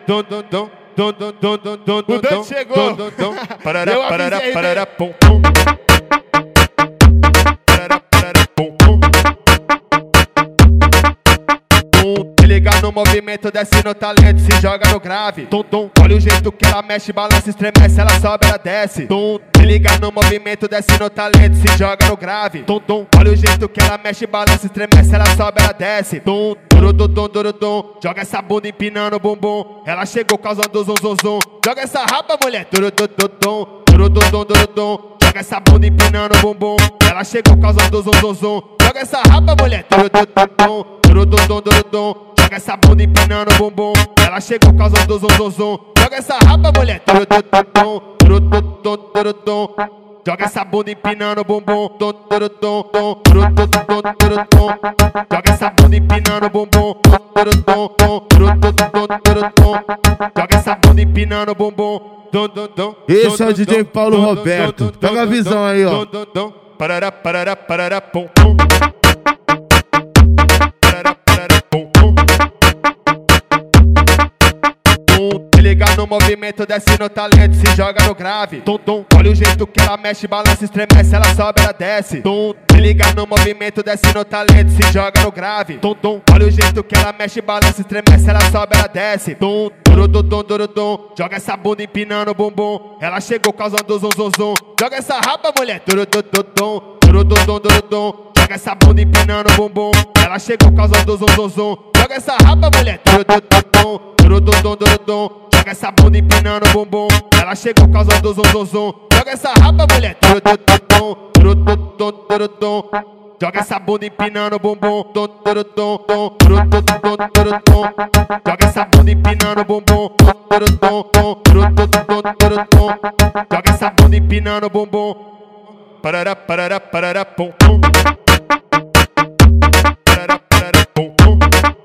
dum dum dum dum dum dum dum dum dum dum chegou. Parará, Eu parará, avisei, parará, pum pum. Parará, parará, pum pum. Se liga no movimento, desce no talento, se joga no grave. Tum tum. Olha o jeito que ela mexe, balança, estremece, ela sobe, ela desce. Tum. Se liga no movimento, desce no talento, se joga no grave. Tum tum. Olha o jeito que ela mexe, balança, estremece, ela sobe, ela desce. Tum. Durudum, durudum. Joga essa bunda empinando o bumbum. Ela chegou causando zum zum zum. Joga essa raba, mulher. Durudum, durudum, durudum. Joga essa bunda empinando o bumbum. Ela chegou causando zum zum zum. Joga essa raba, mulher. Durudum, durudum. Joga essa bunda empinando o bumbum. Ela chegou causando zum zum zum. Joga essa raba, mulher. Durudum. Joga essa bunda empinando o bumbum. Joga essa bunda empinando o bumbum. Joga essa bunda empinando o bumbum. Esse é o DJ Paulo Roberto. Pega a visão aí, ó. Parará, parará, parará, pum pum. Parará, parará, pum pum. Se liga no movimento, desce no talento, se joga no grave. Tum tum. Olha o jeito que ela mexe, balança, estremece, ela sobe, ela desce. Tum. Se liga no movimento, desce no talento, se joga no grave. Tum tum. Olha o jeito que ela mexe, balança, estremece, ela sobe, ela desce. Tum. Durudum. Joga essa bunda empinando o bumbum. Ela chegou causando zum zum zum. Joga essa raba, mulher. Durudum. Joga essa bunda empinando o bumbum. Ela chegou causando zum zum zum. Joga essa raba, mulher. Durudum. Joga essa bunda empinando o bumbum. Ela chegou causando zum zum zum. Joga essa raba, mulher. Durudum. Joga essa bunda empinando o bumbum. Joga essa bunda empinando o bumbum. Joga essa bunda empinando o bumbum. Parará, parará, parará, pum pum. Parará, parará, pum pum.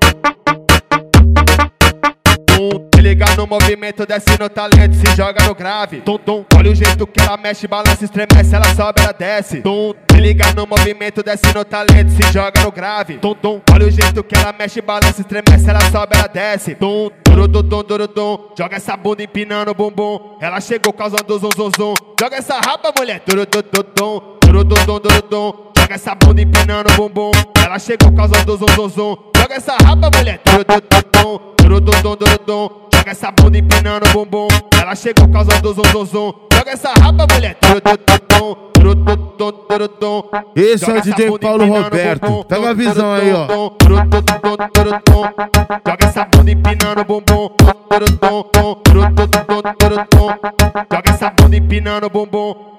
Se liga no movimento, desce no talento, se joga no grave. Tum tum. Olha o jeito que ela mexe, balança, estremece, ela sobe, ela desce. Tum. Se liga no movimento, desce no talento, se joga no grave. Tum tum. Olha o jeito que ela mexe, balança, estremece, ela sobe, ela desce. Tum. Durudum. Joga essa bunda empinando o bumbum. Ela chegou causando zum zum zum. Joga essa raba, mulher. Durudum. Joga essa bunda empinando o bumbum. Ela chegou causando zum zum zum. Joga essa raba, mulher. Durudum. Joga essa bunda empinando o bumbum. Ela chegou causando zum zum zum. Joga essa raba, mulher. Durudum. Esse é o DJ Paulo Roberto. Pega a visão aí, ó. Joga essa bunda empinando o bumbum. Joga essa bunda empinando o bumbum.